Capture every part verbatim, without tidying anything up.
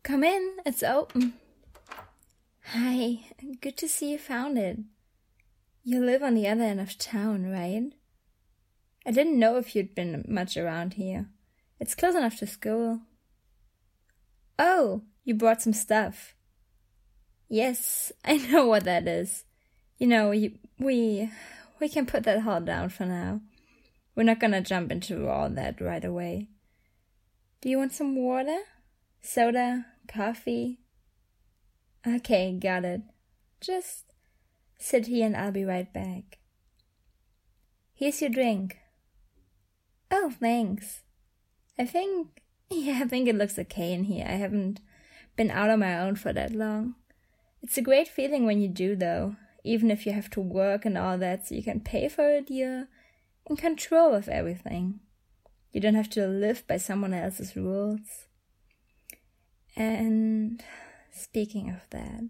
Come in, it's open. Hi, good to see you found it. You live on the other end of town, right? I didn't know if you'd been much around here. It's close enough to school. Oh, you brought some stuff. Yes, I know what that is. You know, you, we we can put that all down for now. We're not gonna jump into all that right away. Do you want some water? Soda? Coffee? Okay, got it. Just sit here and I'll be right back. Here's your drink. Oh, thanks. I think, yeah, I think it looks okay in here. I haven't been out on my own for that long. It's a great feeling when you do, though. Even if you have to work and all that so you can pay for it, you're in control of everything. You don't have to live by someone else's rules. And speaking of that,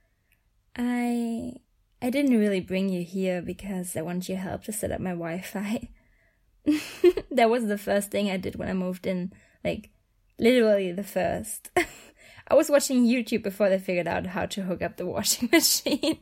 I I didn't really bring you here because I wanted your help to set up my Wi-Fi. That was the first thing I did when I moved in, like, literally the first. I was watching YouTube before they figured out how to hook up the washing machine.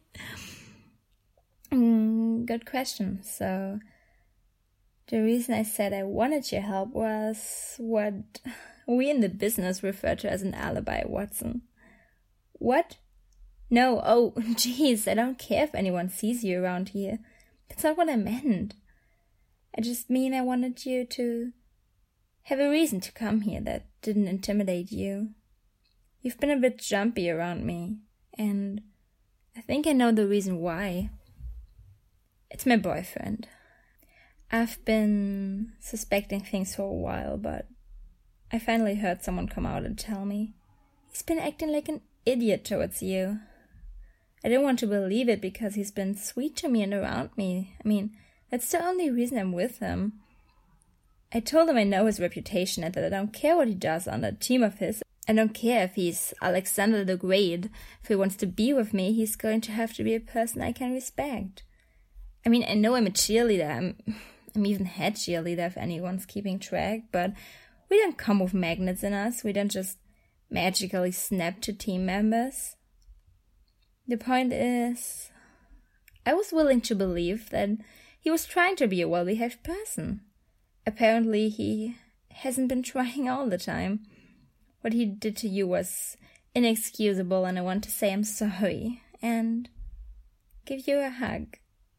mm, good question. So, the reason I said I wanted your help was what we in the business refer to as an alibi, Watson. What? No, oh, jeez, I don't care if anyone sees you around here. That's not what I meant. I just mean I wanted you to have a reason to come here that didn't intimidate you. You've been a bit jumpy around me, and I think I know the reason why. It's my boyfriend. I've been suspecting things for a while, but I finally heard someone come out and tell me. He's been acting like an idiot towards you. I didn't want to believe it because he's been sweet to me and around me. I mean, that's the only reason I'm with him. I told him I know his reputation and that I don't care what he does on that team of his. I don't care if he's Alexander the Great. If he wants to be with me, he's going to have to be a person I can respect. I mean, I know I'm a cheerleader. I'm, I'm even head cheerleader if anyone's keeping track, but we don't come with magnets in us. We don't just magically snap to team members. The point is, I was willing to believe that he was trying to be a well-behaved person. Apparently, he hasn't been trying all the time. What he did to you was inexcusable, and I want to say I'm sorry and give you a hug.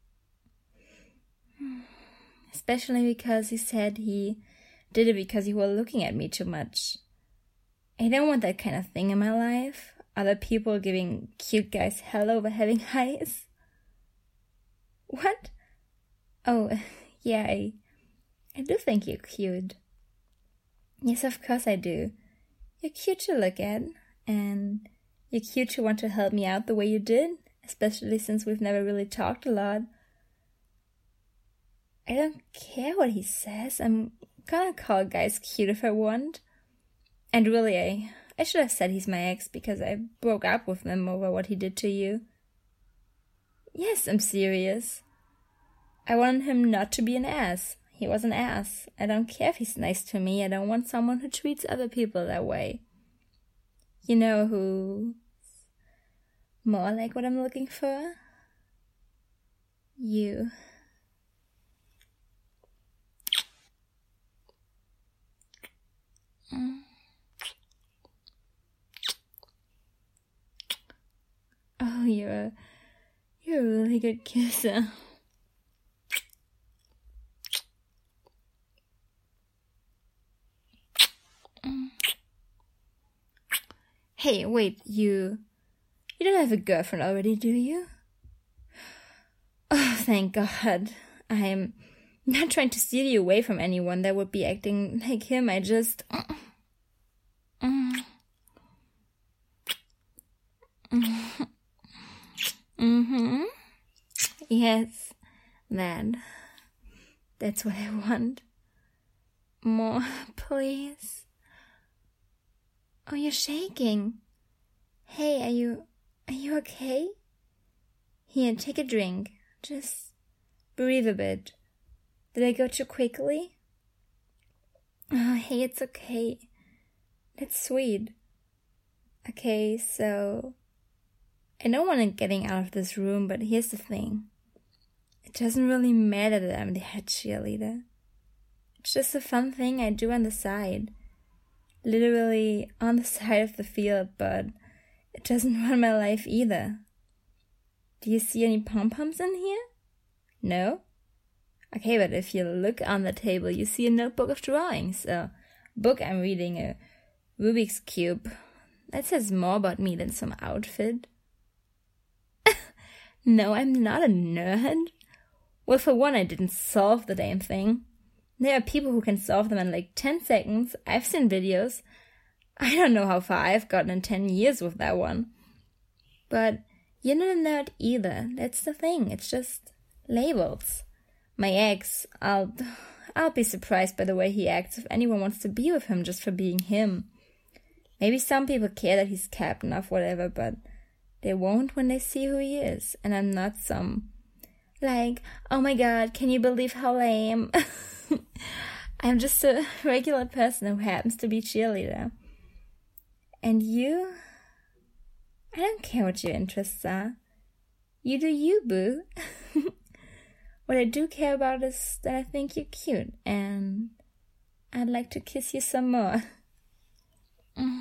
Especially because he said he did it because you were looking at me too much. I don't want that kind of thing in my life. Other people giving cute guys hell over having highs. What? Oh, yeah, I, I do think you're cute. Yes, of course I do. You're cute to look at, and you're cute to want to help me out the way you did, especially since we've never really talked a lot. I don't care what he says. I'm gonna call guys cute if I want. And really, I, I should have said he's my ex because I broke up with him over what he did to you. Yes, I'm serious. I wanted him not to be an ass. He was an ass. I don't care if he's nice to me. I don't want someone who treats other people that way. You know who's more like what I'm looking for? You. Mm. Oh, you're a, you're a really good kisser. Hey, wait, you... You don't have a girlfriend already, do you? Oh, thank God. I'm not trying to steal you away from anyone that would be acting like him. I just... Mm-hmm. Yes, that. That's what I want. More, please. Oh, you're shaking. Hey, are you... Are you okay? Here, take a drink. Just breathe a bit. Did I go too quickly? Oh, hey, it's okay. That's sweet. Okay, so I don't want to getting out of this room, but here's the thing. It doesn't really matter that I'm the head cheerleader. It's just a fun thing I do on the side. Literally on the side of the field, but it doesn't run my life either. Do you see any pom-poms in here? No? Okay, but if you look on the table, you see a notebook of drawings. A book I'm reading, a Rubik's Cube. That says more about me than some outfit. No, I'm not a nerd. Well, for one, I didn't solve the damn thing. There are people who can solve them in like ten seconds. I've seen videos. I don't know how far I've gotten in ten years with that one. But you're not a nerd either. That's the thing. It's just labels. My ex, I'll, I'll be surprised by the way he acts if anyone wants to be with him just for being him. Maybe some people care that he's captain of whatever, but they won't when they see who he is. And I'm not some, like, oh my god, can you believe how lame? I'm just a regular person who happens to be cheerleader. And you? I don't care what your interests are. You do you, boo. What I do care about is that I think you're cute, and I'd like to kiss you some more. Mm.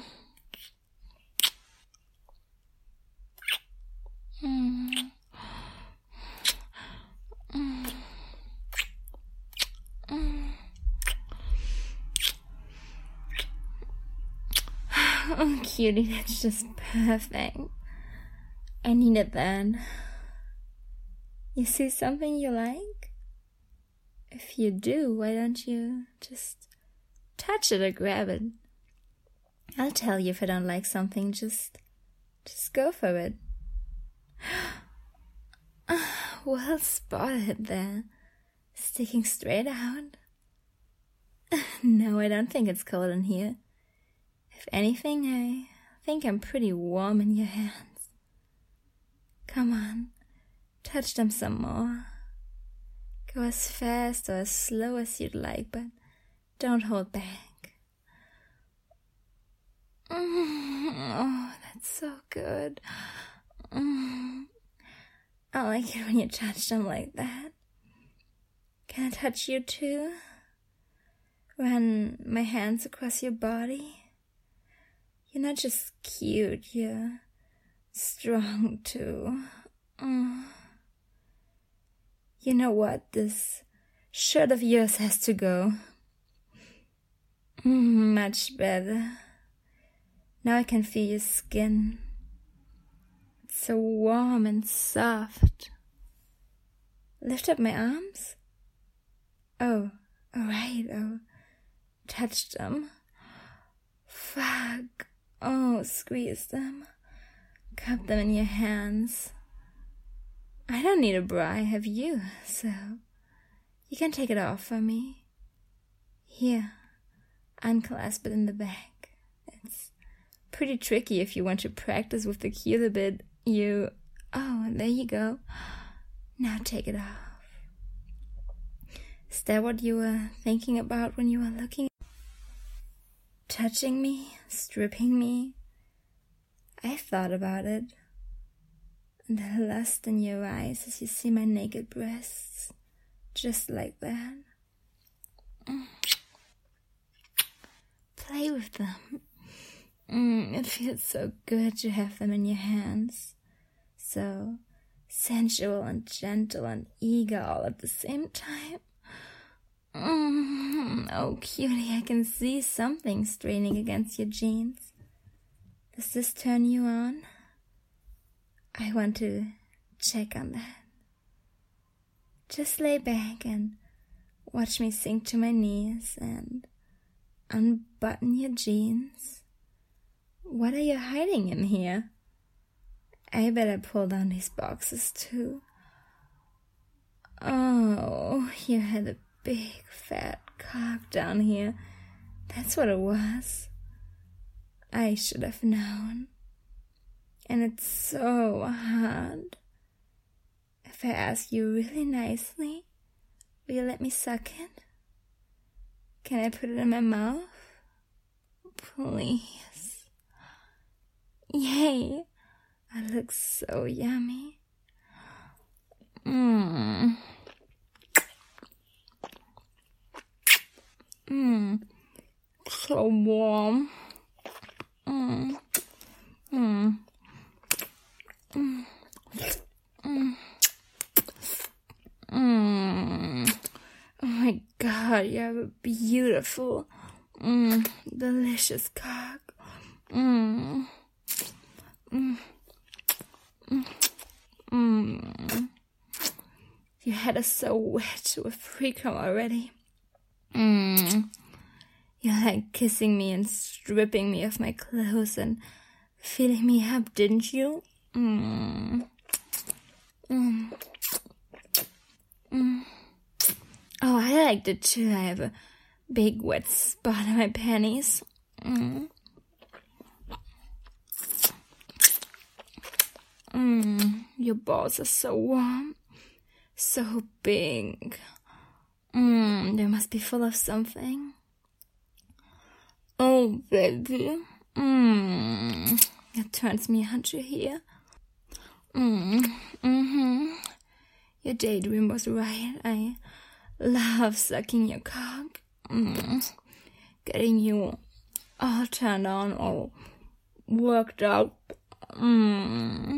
Mm. Mm. Mm. Oh, cutie, that's just perfect. I needed that. You see something you like? If you do, why don't you just touch it or grab it? I'll tell you if I don't like something, just, just go for it. Well spotted there. Sticking straight out. No, I don't think it's cold in here. If anything, I think I'm pretty warm in your hands. Come on, touch them some more. Go as fast or as slow as you'd like, but don't hold back. Mm, oh, that's so good. Mm. I like it when you touch them like that. Can I touch you too? Run my hands across your body. You're not just cute, you're strong too. Mm. You know what? This shirt of yours has to go. Mm, much better. Now I can feel your skin. It's so warm and soft. Lift up my arms. Oh, alright. Oh, touch them. Fuck. Oh, squeeze them. Cup them in your hands. I don't need a bra, I have you, so you can take it off for me. Here, unclasp it in the back. It's pretty tricky if you want to practice with the cute a bit. You... Oh, there you go. Now take it off. Is that what you were thinking about when you were looking? Touching me? Stripping me? I thought about it. And the lust in your eyes as you see my naked breasts. Just like that. Mm. Play with them. Mm, it feels so good to have them in your hands. So sensual and gentle and eager all at the same time. Mm, oh, cutie, I can see something straining against your jeans. Does this turn you on? I want to check on that. Just lay back and watch me sink to my knees and unbutton your jeans. What are you hiding in here? I better pull down these boxes too. Oh, you had a big fat cock down here. That's what it was. I should have known. And it's so hard. If I ask you really nicely, will you let me suck it? Can I put it in my mouth? Please. Yay! It looks so yummy. Mmm. Mmm. So warm. Mmm. Mmm. Mmm. Mmm. Mmm. Oh my god, you have a beautiful, mmm, delicious cock. Mmm. Mmm. Mmm. Mmm. Your head is so wet with free cum already. Mmm. You like kissing me and stripping me of my clothes and filling me up, didn't you? Mmm. Mmm. Mmm. Oh, I liked it too. I have a big wet spot on my panties. Mmm. Mmm. Your balls are so warm. So big. Mmm. They must be full of something. Oh, baby. Mmm. It turns me on to hear. Mmm. Mm-hmm. Your daydream was right. I love sucking your cock. Mmm. Getting you all turned on, all worked out. Mmm.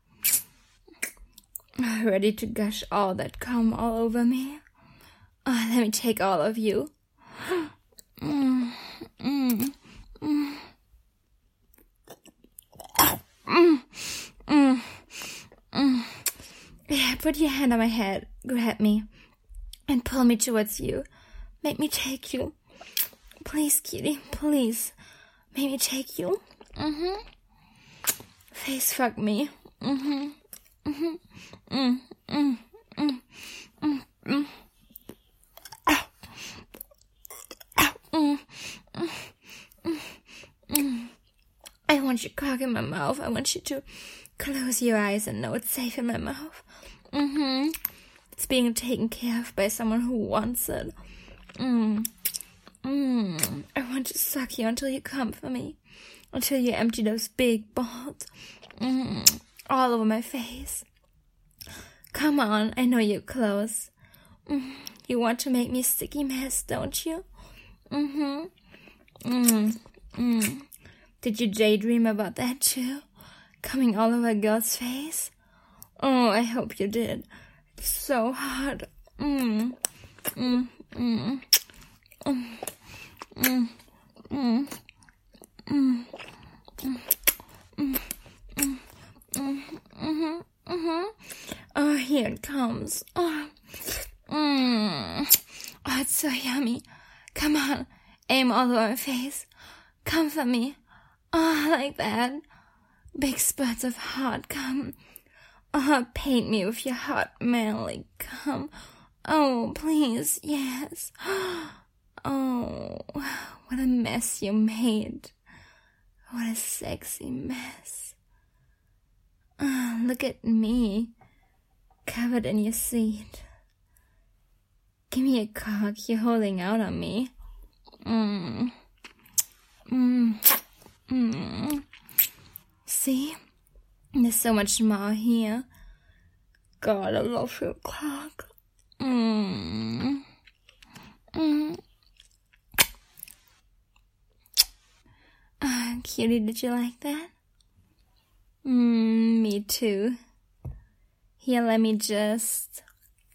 Ready to gush all that cum all over me. Oh, let me take all of you. Mmm. Mmm. Mmm. Mmm. Mmm. Mmm. Yeah, put your hand on my head, grab me, and pull me towards you. Make me take you. Please, cutie, please. Make me take you. Mm-hmm. Face fuck me. Mm-hmm. Mm-hmm. Mm. Mm. Mm. Mm. Mm. Ow. Ow. Mm. Mm. Mm. Mm. I want your cock in my mouth. I want you to close your eyes and know it's safe in my mouth. Mm-hmm. It's being taken care of by someone who wants it. Mm. Mm. I want to suck you until you come for me. Until you empty those big balls. Mm. All over my face. Come on, I know you're close. Mm. You want to make me a sticky mess, don't you? Mm-hmm. Mm. Mm. Did you daydream about that too? Coming all over a girl's face? Oh, I hope you did. It's so hot. Mm. Mm. Mm. Mm. Mm. Mm. Mm. Mm. Mm. Mm. Mm. Mm-hmm. Mm-hmm. Oh, here it comes. Oh. Mm. Oh, it's so yummy. Come on. Aim all over my face. Come for me. Oh, like that. Big spurts of hot cum. Oh, paint me with your hot, manly cum. Oh, please, yes. Oh, what a mess you made. What a sexy mess. Oh, look at me, covered in your seed. Give me a cock, you're holding out on me. Mmm. Mmm. Mmm. See? There's so much more here. God, I love your cock. Mmm. Mmm. Ah, cutie, did you like that? Mmm, me too. Here, let me just...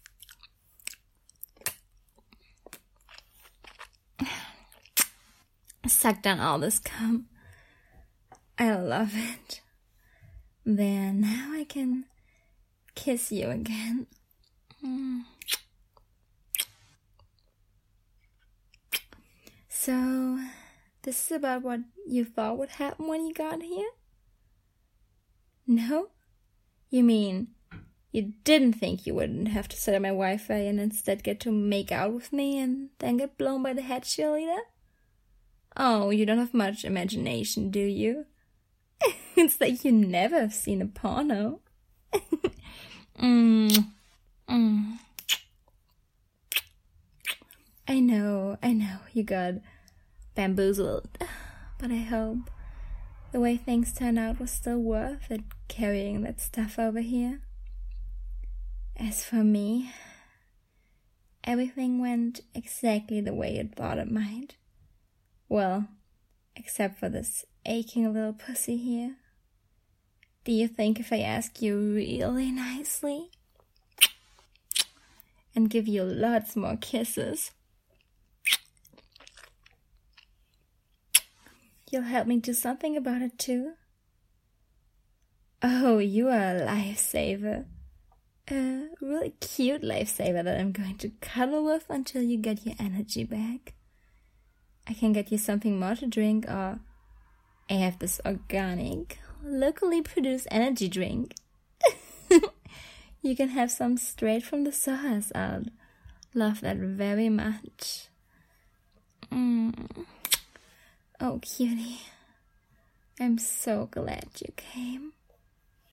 suck down all this cum. I love it. There, now I can kiss you again. Mm. So, this is about what you thought would happen when you got here? No? You mean you didn't think you wouldn't have to set up my Wi-Fi and instead get to make out with me and then get blown by the head cheerleader? Oh, you don't have much imagination, do you? It's like you never have seen a porno. mm. Mm. I know, I know, you got bamboozled. But I hope the way things turned out was still worth it carrying that stuff over here. As for me, everything went exactly the way you thought it might. Well, except for this aching little pussy here. Do you think if I ask you really nicely and give you lots more kisses, you'll help me do something about it too? Oh, you are a lifesaver. A really cute lifesaver that I'm going to cuddle with until you get your energy back. I can get you something more to drink, or I have this organic, locally produced energy drink. You can have some straight from the source. I'll love that very much. Mm. Oh, cutie. I'm so glad you came.